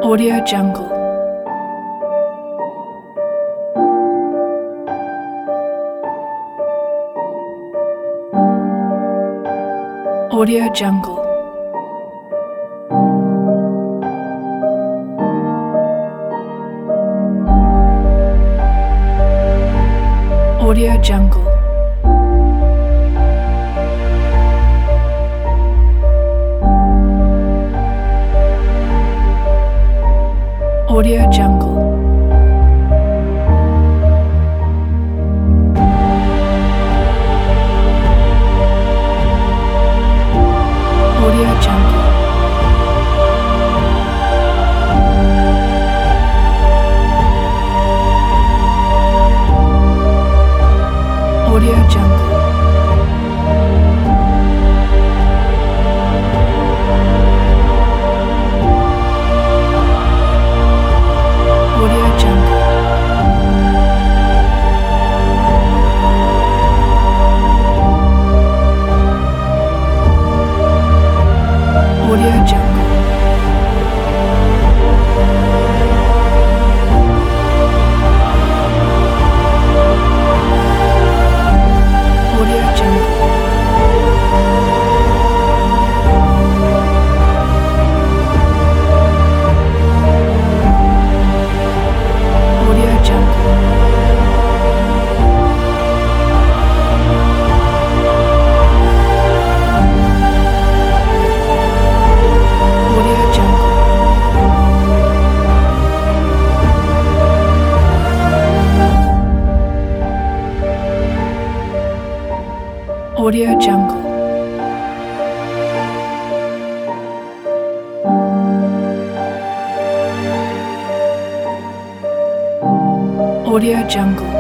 Audio Jungle. Audio Jungle. Audio Jungle. Audio Jungle. Audio Jungle. Audio Jungle. Audio Jungle. Audio Jungle. Audio Jungle. Audio Jungle. Audio Jungle. Audio Jungle. Audio Jungle.